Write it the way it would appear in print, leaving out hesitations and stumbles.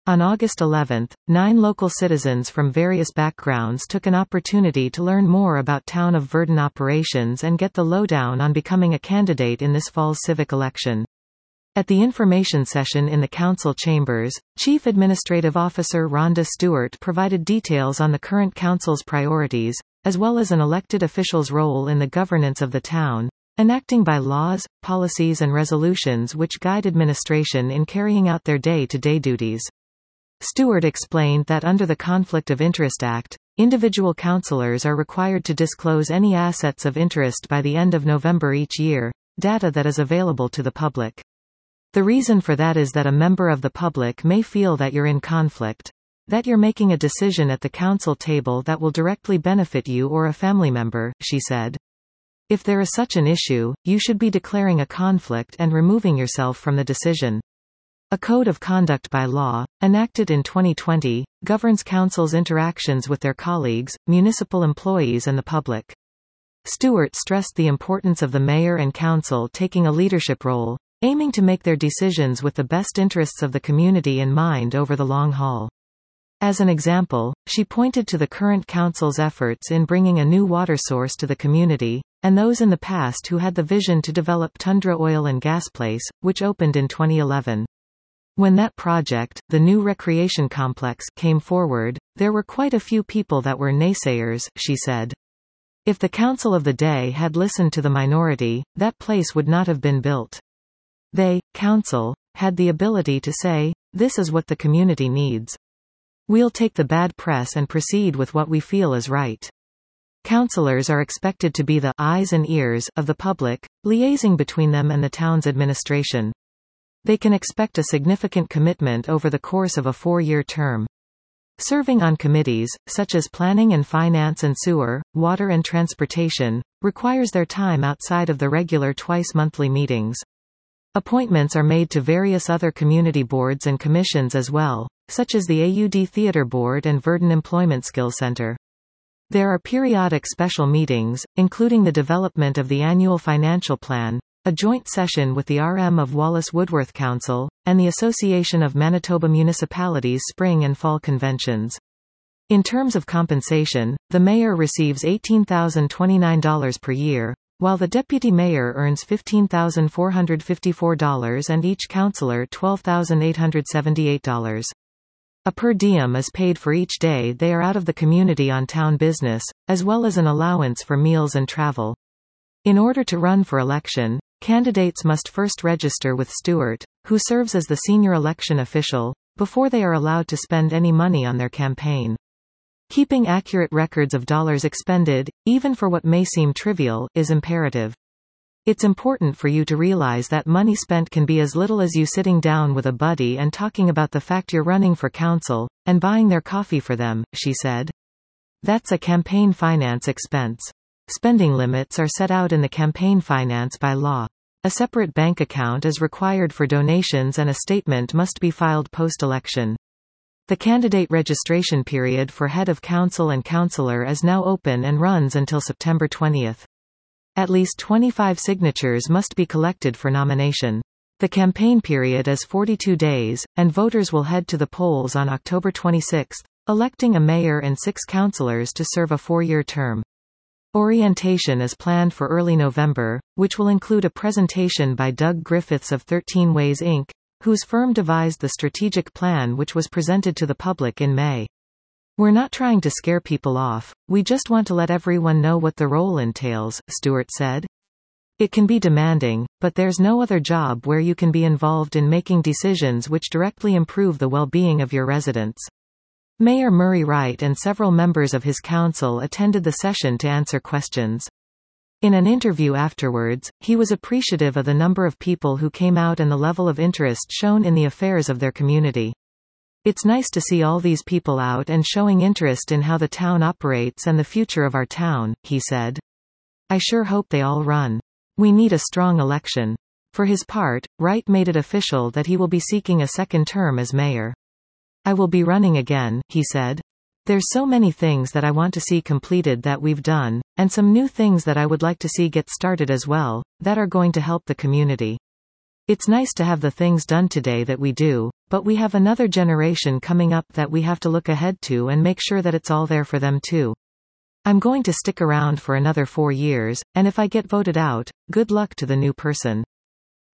On August 11, 9 local citizens from various backgrounds took an opportunity to learn more about Town of Virden operations and get the lowdown on becoming a candidate in this fall's civic election. At the information session in the council chambers, Chief Administrative Officer Rhonda Stewart provided details on the current council's priorities, as well as an elected official's role in the governance of the town, enacting by laws, policies and resolutions which guide administration in carrying out their day-to-day duties. Stewart explained that under the Conflict of Interest Act, individual councillors are required to disclose any assets of interest by the end of November each year, data that is available to the public. The reason for that is that a member of the public may feel that you're in conflict, that you're making a decision at the council table that will directly benefit you or a family member, she said. If there is such an issue, you should be declaring a conflict and removing yourself from the decision. A code of conduct by law, enacted in 2020, governs council's interactions with their colleagues, municipal employees and the public. Stewart stressed the importance of the mayor and council taking a leadership role, aiming to make their decisions with the best interests of the community in mind over the long haul. As an example, she pointed to the current council's efforts in bringing a new water source to the community, and those in the past who had the vision to develop Tundra Oil and Gas Place, which opened in 2011. When that project, the new recreation complex, came forward, there were quite a few people that were naysayers, she said. If the council of the day had listened to the minority, that place would not have been built. They, council, had the ability to say, this is what the community needs. We'll take the bad press and proceed with what we feel is right. Councillors are expected to be the eyes and ears of the public, liaising between them and the town's administration. They can expect a significant commitment over the course of a 4-year term. Serving on committees, such as planning and finance and sewer, water and transportation, requires their time outside of the regular twice-monthly meetings. Appointments are made to various other community boards and commissions as well, such as the AUD Theatre Board and Virden Employment Skills Center. There are periodic special meetings, including the development of the annual financial plan, a joint session with the RM of Wallace Woodworth Council, and the Association of Manitoba Municipalities spring and fall conventions. In terms of compensation, the mayor receives $18,029 per year, while the deputy mayor earns $15,454 and each councillor $12,878. A per diem is paid for each day they are out of the community on town business, as well as an allowance for meals and travel. In order to run for election, candidates must first register with Stewart, who serves as the senior election official, before they are allowed to spend any money on their campaign. Keeping accurate records of dollars expended, even for what may seem trivial, is imperative. It's important for you to realize that money spent can be as little as you sitting down with a buddy and talking about the fact you're running for council, and buying their coffee for them, she said. That's a campaign finance expense. Spending limits are set out in the campaign finance by law. A separate bank account is required for donations and a statement must be filed post-election. The candidate registration period for head of council and councillor is now open and runs until September 20. At least 25 signatures must be collected for nomination. The campaign period is 42 days, and voters will head to the polls on October 26, electing a mayor and 6 councillors to serve a 4-year term. Orientation is planned for early November, which will include a presentation by Doug Griffiths of 13 Ways Inc., whose firm devised the strategic plan which was presented to the public in May. We're not trying to scare people off, we just want to let everyone know what the role entails, Stewart said. It can be demanding, but there's no other job where you can be involved in making decisions which directly improve the well-being of your residents. Mayor Murray Wright and several members of his council attended the session to answer questions. In an interview afterwards, he was appreciative of the number of people who came out and the level of interest shown in the affairs of their community. It's nice to see all these people out and showing interest in how the town operates and the future of our town, he said. I sure hope they all run. We need a strong election. For his part, Wright made it official that he will be seeking a second term as mayor. I will be running again, he said. There's so many things that I want to see completed that we've done, and some new things that I would like to see get started as well, that are going to help the community. It's nice to have the things done today that we do, But we have another generation coming up that we have to look ahead to and make sure that it's all there for them too. I'm going to stick around for another 4 years, and if I get voted out, good luck to the new person.